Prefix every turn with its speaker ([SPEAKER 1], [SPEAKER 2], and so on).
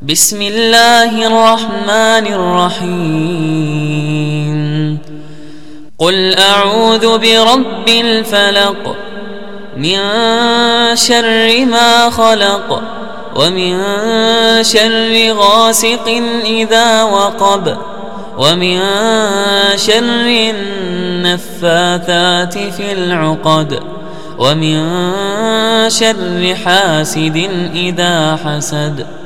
[SPEAKER 1] بسم الله الرحمن الرحيم قل أعوذ برب الفلق من شر ما خلق ومن شر غاسق إذا وقب ومن شر النفاثات في العقد ومن شر حاسد إذا حسد.